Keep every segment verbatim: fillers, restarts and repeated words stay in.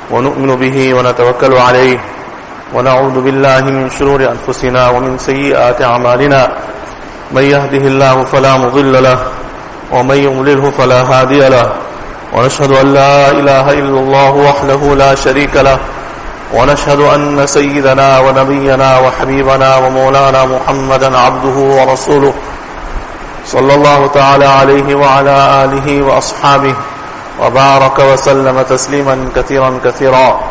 ونؤمن به ونتوكل عليه ونعوذ بالله من شرور أنفسنا ومن سيئات أعمالنا من يهده الله فلا مضل له ومن يضلله فلا هادي له ونشهد أن لا إله إلا الله وحده لا شريك له ونشهد أن سيدنا ونبينا وحبيبنا ومولانا محمدا عبده ورسوله صلى الله تعالى عليه وعلى آله وأصحابه وبارك وسلم تسليما كثيرا كثيرا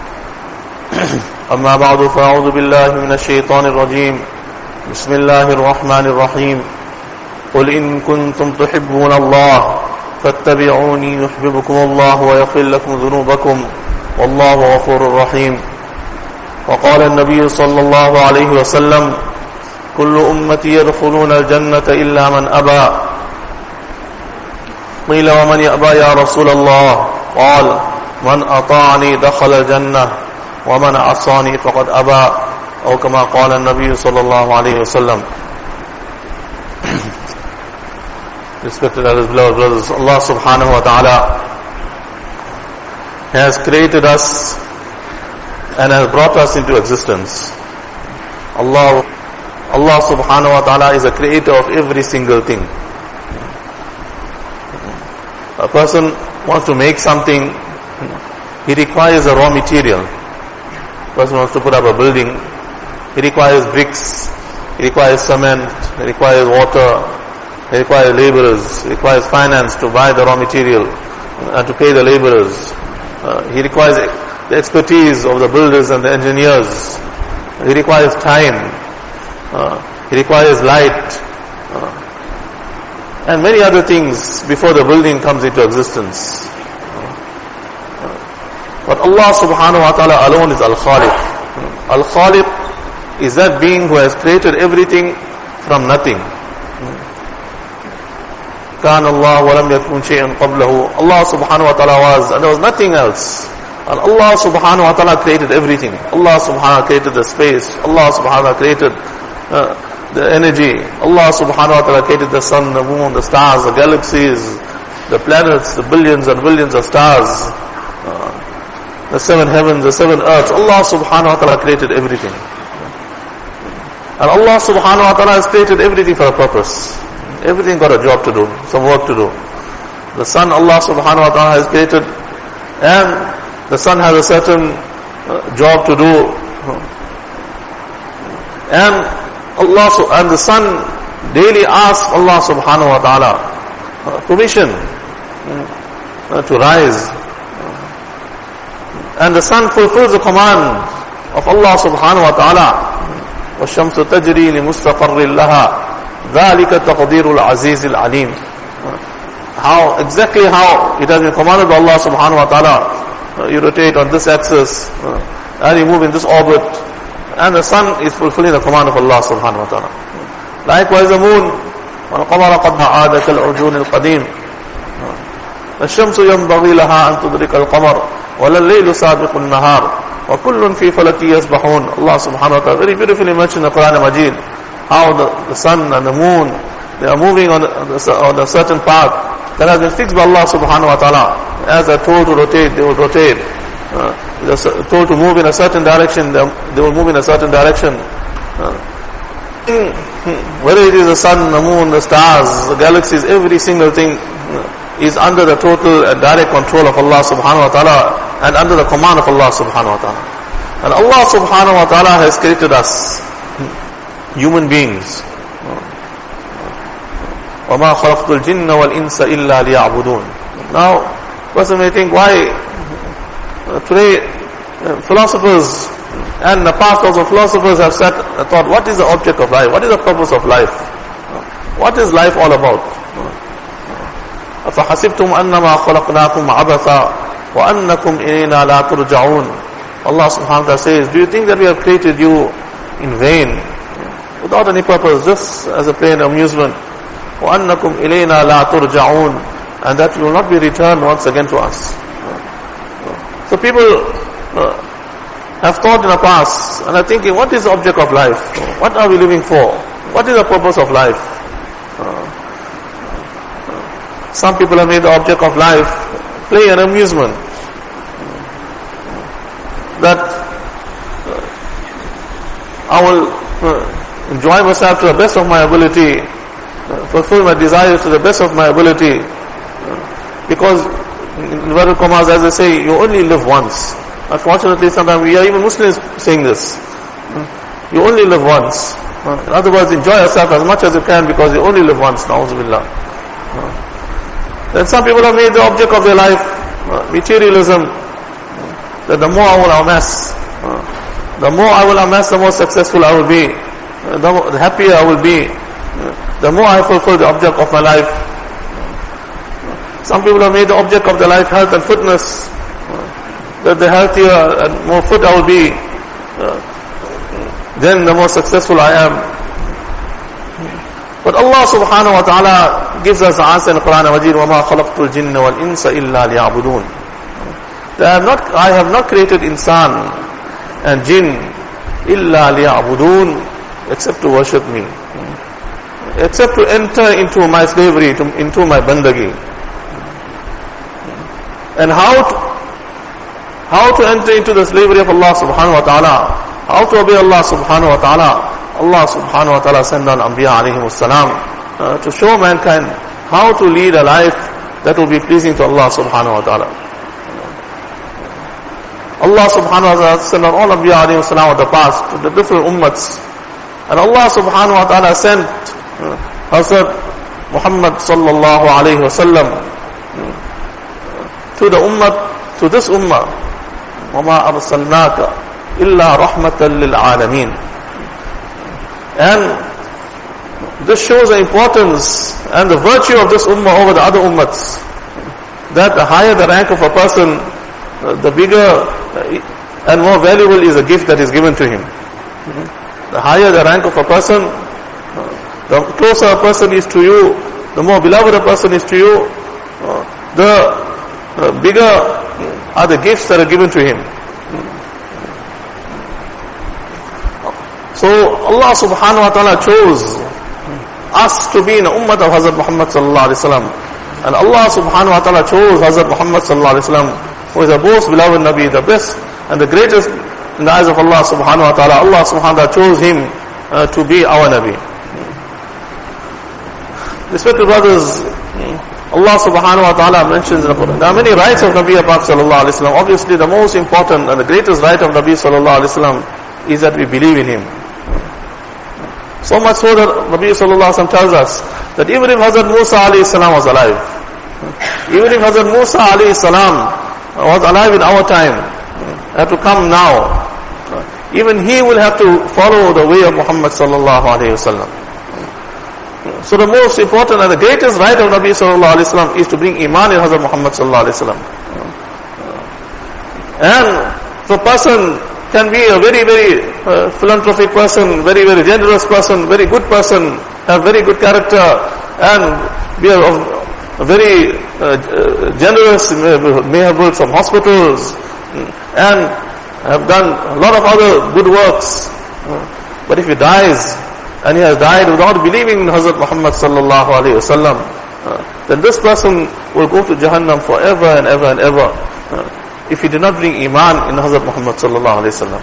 أما بعد فأعوذ بالله من الشيطان الرجيم بسم الله الرحمن الرحيم قل إن كنتم تحبون الله فاتبعوني يحببكم الله ويغفر لكم ذنوبكم والله غفور رحيم. وقال النبي صلى الله عليه وسلم كل أمتي يدخلون الجنة إلا من أبى. قيل ومن يأبى يا رسول الله؟ قال من أطاعني دخل الجنة ومن عصاني فقد أبى أو كما قال النبي صلى الله عليه وسلم. Respected elders, beloved brothers, Allah subhanahu wa ta'ala has created us and has brought us into existence. Allah, Allah subhanahu wa ta'ala is a creator of every single thing. A person wants to make something, he requires a raw material. A person wants to put up a building, he requires bricks, he requires cement, he requires water, he requires laborers, he requires finance to buy the raw material and to pay the laborers. Uh, he requires the expertise of the builders and the engineers. He requires time. Uh, he requires light. Uh, and many other things before the building comes into existence. Uh, but Allah subhanahu wa ta'ala alone is Al-Khaliq. Al-Khaliq is that being who has created everything from nothing. كان الله ولم يكن شيئا قبله. Allah subhanahu wa ta'ala was, and there was nothing else. And Allah subhanahu wa ta'ala created everything. Allah subhanahu wa ta'ala created the space. Allah subhanahu wa ta'ala created uh, the energy. Allah subhanahu wa ta'ala created the sun, the moon, the stars, the galaxies, the planets, the billions and billions of stars, uh, the seven heavens, the seven earths. Allah subhanahu wa ta'ala created everything. And Allah subhanahu wa ta'ala has created everything for a purpose. Everything got a job to do, some work to do. The sun Allah subhanahu wa ta'ala has created, and the sun has a certain uh, job to do. And Allah and the sun daily asks Allah subhanahu wa ta'ala uh, permission uh, to rise. And the sun fulfills the command of Allah subhanahu wa ta'ala. وَالشَّمْسُ تَجْرِي لِمُسْتَقَرٍّ لَهَا ذَلِكَ تَقْدِيرُ الْعَزِيزِ الْعَلِيمِ. How, exactly how it has been commanded by Allah subhanahu wa ta'ala. Uh, you rotate on this axis, uh, and you move in this orbit, and the sun is fulfilling the command of Allah subhanahu wa ta'ala. Likewise the moon, وَالْقَمَرَ قَدْ مَعَادَ كَالْعُرْجُونِ الْقَدِيمِ. الشَّمْسُ يَنْبَغِي لَهَا أَن تُدْرِكَ الْقَمَرَ وَلَا اللَّيْلُ سَابِقُ النَّهَارِ وَكُلٌّ فِي فَلَكٍ يَسْبَحُونَ. Allah subhanahu wa ta'ala very beautifully mentioned in the Quran Majid how the, the sun and the moon, they are moving on, the, on a certain path that has been fixed by Allah subhanahu wa ta'ala. As they are told to rotate, they will rotate. Uh, they are told to move in a certain direction, they, they will move in a certain direction. Uh, whether it is the sun, the moon, the stars, the galaxies, every single thing uh, is under the total and direct control of Allah subhanahu wa ta'ala and under the command of Allah subhanahu wa ta'ala. And Allah subhanahu wa ta'ala has created us, human beings. وَمَا خَلَقْتُ الْجِنَّ وَالْإِنسَ إِلَّا لِيَعْبُدُونَ. Now, person may think, why uh, today uh, philosophers and the past also philosophers have said, uh, thought, what is the object of life? What is the purpose of life? Uh, what is life all about? أَفَحَسِبْتُمْ أَنَّمَا خَلَقْنَاكُمْ عَبَثًا وَأَنَّكُمْ إِلَيْنَا لَا تُرْجَعُونَ. Allah subhanahu wa ta'ala says, do you think that we have created you in vain, without any purpose, just as a plain amusement? وَأَنَّكُمْ إِلَيْنَا لَا تُرْجَعُونَ. And that you will not be returned once again to us. So people uh, have thought in the past and are thinking, what is the object of life? What are we living for? What is the purpose of life? Uh, Some people have made the object of life play and amusement. that uh, I will uh, enjoy myself to the best of my ability, uh, fulfill my desires to the best of my ability, uh, because in inverted commas, as I say, you only live once. Unfortunately, sometimes we are even Muslims saying this. Uh, you only live once. Uh, in other words, enjoy yourself as much as you can because you only live once. Na'udhu billah. Uh, then some people have made the object of their life uh, materialism. Uh, that the more I will amass, uh, the more I will amass, the more successful I will be, uh, the, more, the happier I will be, uh, the more I fulfill the object of my life. Uh, some people have made the object of their life health and fitness. Uh, that the healthier and more fit I will be, uh, then the more successful I am. But Allah subhanahu wa ta'ala gives us the answer in the Quran Majid, وَمَا خَلَقْتُ الْجِنَّ وَالْإِنسَ إِلَّا لِيَعْبُدُونَ. I have not, I have not created insan and jinn إِلَّا لِيَعْبُدُونَ, except to worship me, except to enter into my slavery, to, into my bandagi. And how to, how to enter into the slavery of Allah subhanahu wa ta'ala, how to obey Allah subhanahu wa ta'ala. Allah subhanahu wa ta'ala sent on Anbiya alayhimus salam uh, to show mankind how to lead a life that will be pleasing to Allah subhanahu wa ta'ala. Allah subhanahu wa ta'ala sent on all Anbiya alayhimus salam of the past to the different ummats. And Allah subhanahu wa ta'ala sent uh, Hazrat Muhammad sallallahu alayhi wa sallam uh, to the ummah, to this ummah. وَمَا أَرْسَلْنَاكَ إِلَّا رَحْمَةً لِلْعَالَمِينَ. And this shows the importance and the virtue of this ummah over the other ummats. That the higher the rank of a person, the bigger and more valuable is the gift that is given to him. The higher the rank of a person, the closer a person is to you, the more beloved a person is to you, the bigger are the gifts that are given to him. So Allah subhanahu wa ta'ala chose us to be in the ummah of Hazrat Muhammad sallallahu alayhi wa sallam. And Allah subhanahu wa ta'ala chose Hazrat Muhammad sallallahu alayhi wa sallam, who is the most beloved Nabi, the best and the greatest in the eyes of Allah subhanahu wa ta'ala. Allah subhanahu wa ta'ala chose him uh, to be our Nabi. Respected brothers, Allah subhanahu wa ta'ala mentions in the Quran, there are many rights of Nabi Pak sallallahu alayhi wa sallam. Obviously the most important and the greatest right of Nabi sallallahu alayhi wa sallam is that we believe in him. So much so that Nabi sallallahu alaihi wasallam tells us that even if Hazrat Musa alayhi salam was alive, even if Hazrat Musa alayhi salam was alive in our time, had to come now, even he will have to follow the way of Muhammad sallallahu alaihi wasallam. So the most important and the greatest right of Nabi sallallahu alaihi wasallam is to bring iman in Hazrat Muhammad sallallahu alaihi wasallam. And the person can be a very, very uh, philanthropic person, very, very generous person, very good person, have very good character, and be a, a very uh, generous, may have built some hospitals, and have done a lot of other good works. But if he dies, and he has died without believing in Hazrat Muhammad sallallahu alayhi wa sallam, uh, then this person will go to Jahannam forever and ever and ever. Uh, if he did not bring iman in Hazrat Muhammad sallallahu alayhi wa sallam.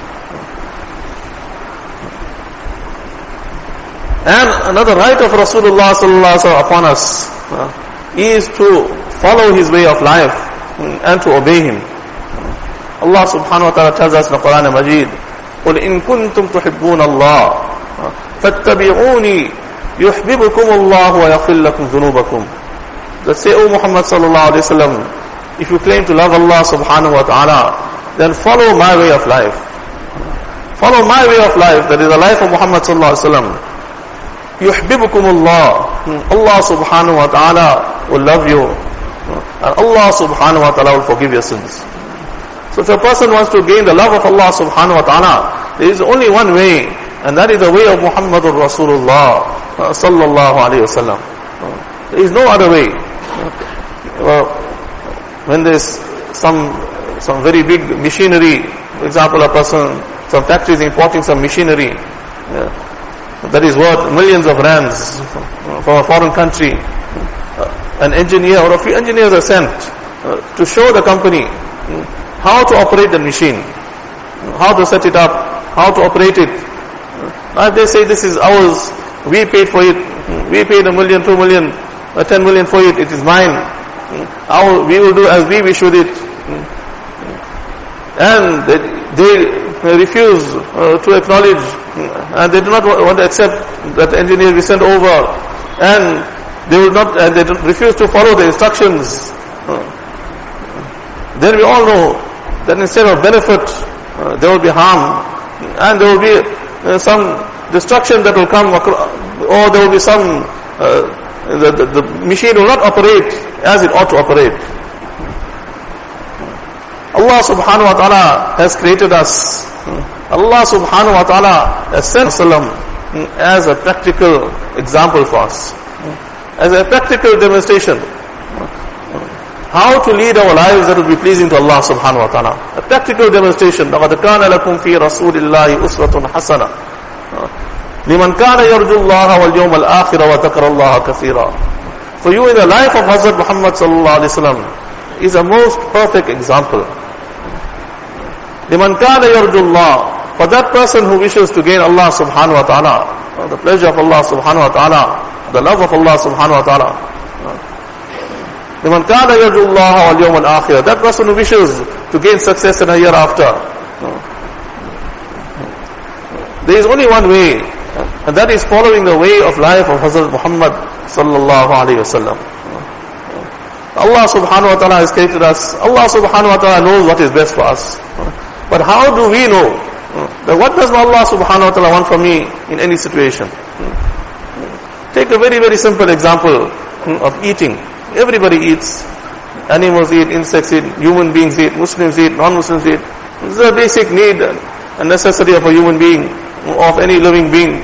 And another right of Rasulullah sallallahu alayhi wa sallam upon us uh, is to follow his way of life and to obey him. Allah subhanahu wa ta'ala tells us in the Quran Majid, قُلْ إِن كُنْتُمْ تُحِبُّونَ اللَّهِ فَاتَّبِعُونِي يُحْبِبُكُمُ اللَّهُ وَيَغْفِرْ لَكُمْ ذُنُوبَكُمْ. That say, O Muhammad sallallahu alayhi wa sallam, if you claim to love Allah subhanahu wa ta'ala, then follow my way of life. Follow my way of life, that is the life of Muhammad sallallahu alayhi wa sallam. يُحْبِبُكُمُ اللَّهُ. Allah subhanahu wa ta'ala will love you. And Allah subhanahu wa ta'ala will forgive your sins. So if a person wants to gain the love of Allah subhanahu wa ta'ala, there is only one way, and that is the way of Muhammadur Rasulullah sallallahu alayhi wa sallam. There is no other way. Well, when there is some some very big machinery, for example, a person, some factory is importing some machinery uh, that is worth millions of rands from a foreign country. Uh, an engineer or a few engineers are sent uh, to show the company uh, how to operate the machine. how to set it up, how to operate it. Uh, they say this is ours, we paid for it, we paid a million, two million, uh, ten million for it, it is mine. How we will do as we wish with it. And they, they refuse uh, to acknowledge, and they do not want to accept that the engineer we sent over, and they will not, and they refuse to follow the instructions. Uh, then we all know that instead of benefit, uh, there will be harm, and there will be uh, some destruction that will come, or there will be some, uh, the, the, the machine will not operate as it ought to operate. Allah subhanahu wa ta'ala has created us. Allah subhanahu wa ta'ala has sent Sallam as a practical example for us, as a practical demonstration. How to lead our lives that will be pleasing to Allah subhanahu wa ta'ala. A practical demonstration. لَقَدْ كَانَ لَكُمْ فِي رَسُولِ اللَّهِ أُسْوَةٌ حَسَنَةٌ لِمَنْ كَانَ يَرْجُو اللَّهَ وَالْيَوْمَ الْآخِرَ وَذَكَرَ اللَّهَ كَثِيرًا. For you in the life of Hazrat Muhammad sallallahu alaihi wasallam is a most perfect example. لِمَنْ كَانَ يَرْجُو اللَّهَ. For that person who wishes to gain Allah subhanahu wa ta'ala, the pleasure of Allah subhanahu wa ta'ala, the love of Allah subhanahu wa ta'ala. لِمَنْ كَانَ يَرْجُو اللَّهَ وَالْيَوْمَ الْآخِرَ. That person who wishes to gain success in a year after. There is only one way, and that is following the way of life of Hazrat Muhammad sallallahu alayhi wa sallam. Allah subhanahu wa ta'ala has created us. Allah subhanahu wa ta'ala knows what is best for us. But how do we know that what does Allah subhanahu wa ta'ala want from me in any situation? Take a very very simple example of eating. Everybody eats. Animals eat, insects eat, human beings eat, Muslims eat, non-Muslims eat. This is a basic need and necessity of a human being, of any living being.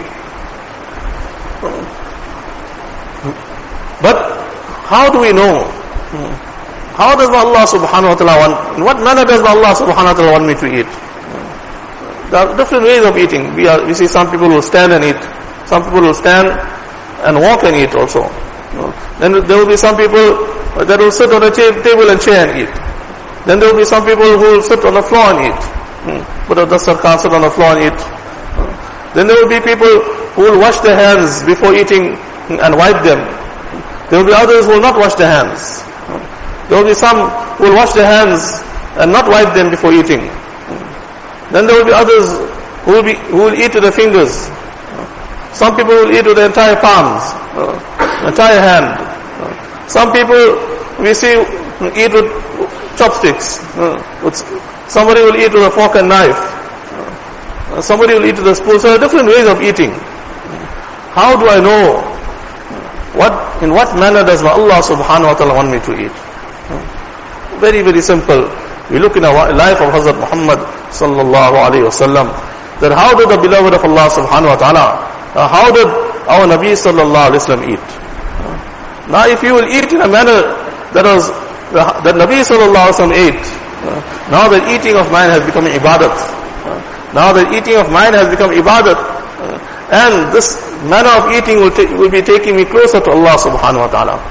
But how do we know? How does Allah subhanahu wa ta'ala want, in what manner does Allah subhanahu wa ta'ala want me to eat? There are different ways of eating. We, are, we see some people will stand and eat. Some people will stand and walk and eat also. Then there will be some people that will sit on a table and chair and eat. Then there will be some people who will sit on the floor and eat. Put a dastar can't sit on the floor and eat. Then there will be people who will wash their hands before eating and wipe them. There will be others who will not wash their hands. There will be some who will wash their hands and not wipe them before eating. Then there will be others who will, be, who will eat with their fingers. Some people will eat with the entire palms, uh, entire hand. Uh, some people we see eat with chopsticks. Uh, with, somebody will eat with a fork and knife. Uh, somebody will eat with a spoon. So there are different ways of eating. How do I know what in what manner does Allah subhanahu wa ta'ala want me to eat? Uh, very very simple. We look in the life of Hazrat Muhammad sallallahu alayhi wa sallam, that how did the beloved of Allah subhanahu wa ta'ala, Uh, how did our Nabi sallallahu alayhi wa sallam eat? Uh, now if you will eat in a manner that was, uh, that Nabi sallallahu alayhi wa sallam ate, uh, now the eating of mine has become ibadat. Uh, now the eating of mine has become ibadat. Uh, and this manner of eating will, ta- will be taking me closer to Allah subhanahu wa ta'ala.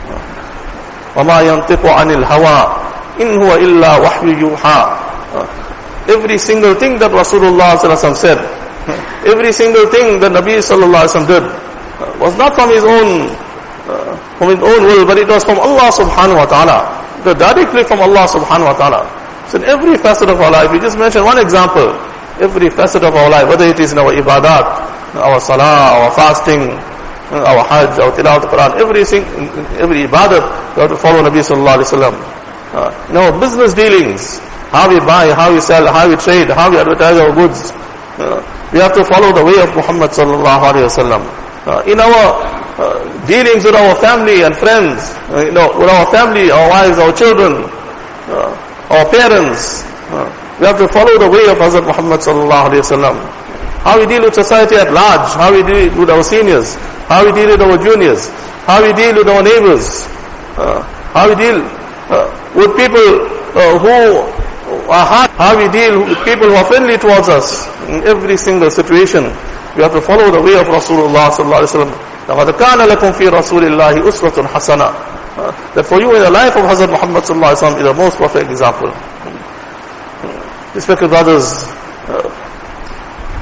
وَمَا يَنْطِقُ عَنِ الْهَوَىٰ إِنْ هُوَ إِلَّا وَحْيُ يُوحَىٰ. Every single thing that Rasulullah sallallahu alayhi wa sallam said, every single thing that Nabi sallallahu alaihi wasallam did uh, was not from his own uh, from his own will, but it was from Allah subhanahu wa ta'ala, directly from Allah subhanahu wa ta'ala. So in every facet of our life, we just mentioned one example, every facet of our life, whether it is in our ibadat, our salah, our fasting, our hajj, our tilawat al-Quran, every, every ibadat, we have to follow Nabi sallallahu alaihi wasallam. Uh, in our business dealings, how we buy, how we sell, how we trade, how we advertise our goods, Uh, we have to follow the way of Muhammad sallallahu alaihi wasallam. Uh, in our uh, dealings with our family and friends, uh, you know, with our family, our wives, our children, uh, our parents, uh, we have to follow the way of Hazrat Muhammad sallallahu alaihi wasallam. How we deal with society at large, how we deal with our seniors, how we deal with our juniors, how we deal with our neighbors, uh, how we deal uh, with people uh, who are hard, how we deal with people who are friendly towards us. In every single situation, we have to follow the way of Rasulullah sallallahu alaihi wasallam. لَقَدْ كَانَ لَكُمْ فِي رَسُولِ اللَّهِ أُسْوَةٌ حَسَنَةٌ. That for you in the life of Hazrat Muhammad sallallahu alaihi wasallam is the most perfect example. Respected brothers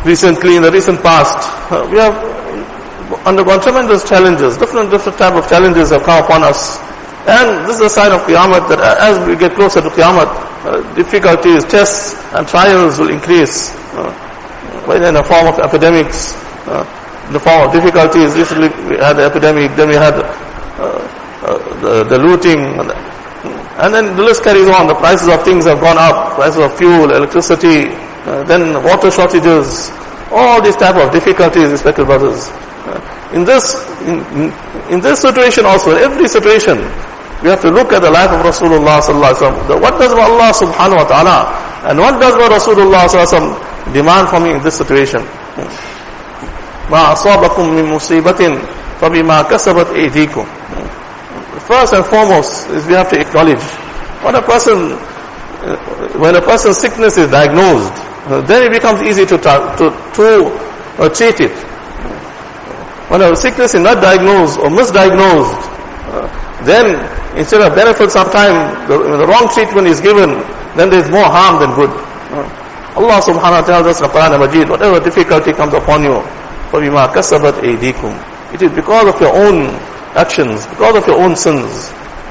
recently, in the recent past, uh, we have undergone tremendous challenges, different different type of challenges have come upon us. And this is a sign of Qiyamah, that as we get closer to Qiyamah, uh, difficulties, tests and trials will increase. Uh, whether in the form of epidemics, uh, in the form of difficulties. Recently we had the epidemic, then we had uh, uh, the, the looting, and, the, and then the list carries on. The prices of things have gone up, prices of fuel, electricity, uh, then water shortages, all these type of difficulties, respected brothers. Uh, in this in, in, in this situation also, every situation, we have to look at the life of Rasulullah sallallahu alaihi wasallam. What does Allah subhanahu wa ta'ala and what does Rasulullah sallallahu alaihi wasallam demand from me in this situation? Ma asabakum min musibatin fabima kasabat aydikum. First and foremost is we have to acknowledge when a person when a person's sickness is diagnosed, then it becomes easy to to to uh, treat it. When a sickness is not diagnosed or misdiagnosed, uh, then instead of benefit, sometimes the, the wrong treatment is given, then there is more harm than good. Uh, Allah subhanahu wa ta'ala tells us in the Quran Majid, whatever difficulty comes upon you, فَبِمَا كَسَبَتْ أَيْدِيكُمْ, it is because of your own actions, because of your own sins.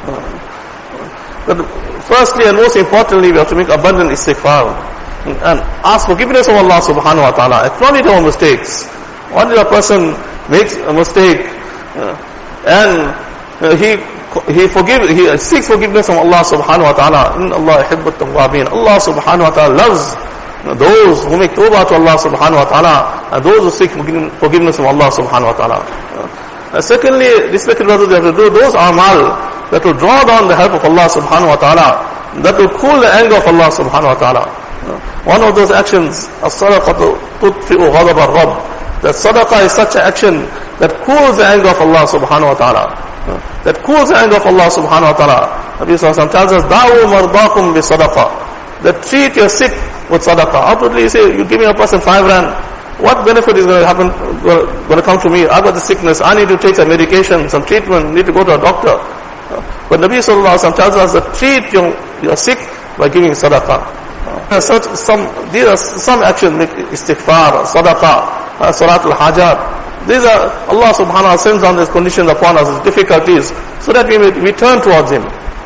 Uh, but firstly and most importantly, we have to make abundant istighfar and ask forgiveness of Allah subhanahu wa ta'ala, acknowledge our mistakes. What if a person makes a mistake uh, and uh, he he forgive he seeks forgiveness from Allah subhanahu wa ta'ala? Inna Allah yuhibbut tawwabin. Allah subhanahu wa ta'ala loves those who make tawbah to Allah subhanahu wa ta'ala, and those who seek forgiveness from Allah subhanahu wa ta'ala. Uh, secondly, respected brothers, we have to do those amal that will draw down the help of Allah subhanahu wa ta'ala, that will cool the anger of Allah subhanahu wa ta'ala. Uh, one of those actions, as-sadaqatu tudfi'u ghadab ar-rabb. That sadaqah is such an action that cools the anger of Allah subhanahu wa ta'ala. Uh, that cools the anger of Allah subhanahu wa ta'ala. Nabi sallallahu alaihi wasallam tells us, da'u mardakum bi sadaqah. That treat your sick with sadaqah. Outwardly you say, you give me a person five rand, what benefit is going to happen, going to come to me? I've got the sickness, I need to take some medication, some treatment, need to go to a doctor. Uh, but Nabi sallallahu alaihi wasallam tells us that treat your, your sick by giving sadaqah. Uh, such, some, these are some actions, like istighfar, sadaqah, Uh, Salatul Hajat. These are, Allah subhanahu wa ta'ala sends on these conditions upon us, these difficulties, so that we may, we turn towards Him.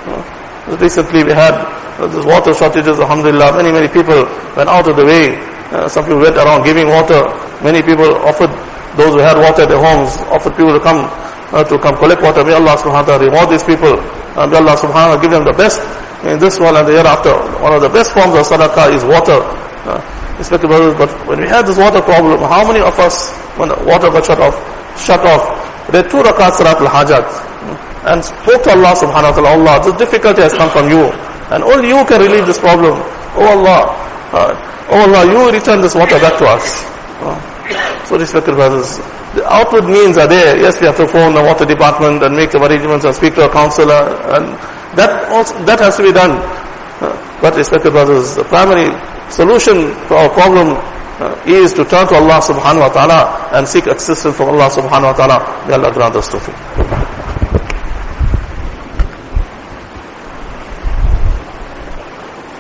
Uh, recently we had uh, these water shortages, alhamdulillah, many, many people went out of the way. Uh, some people went around giving water. Many people offered, those who had water at their homes, offered people to come, uh, to come collect water. May Allah subhanahu wa ta'ala reward these people. Uh, may Allah subhanahu wa ta'ala give them the best in this world and the hereafter. One of the best forms of sadaqah is water. Uh, Respected brothers, but when we had this water problem, how many of us, when the water got shut off, shut off, read two rakats Salatul Hajat and spoke to Allah subhanahu wa ta'ala, Allah, this difficulty has come from you, and only you can relieve this problem. Oh Allah, uh, oh Allah, you return this water back to us. Uh, so respected brothers, the outward means are there. Yes, we have to phone the water department and make some arrangements and speak to a counselor, and that also, that has to be done. Uh, but respected brothers, the primary solution to our problem uh, is to turn to Allah subhanahu wa ta'ala and seek assistance from Allah subhanahu wa ta'ala. May Allah grant us tawfiq.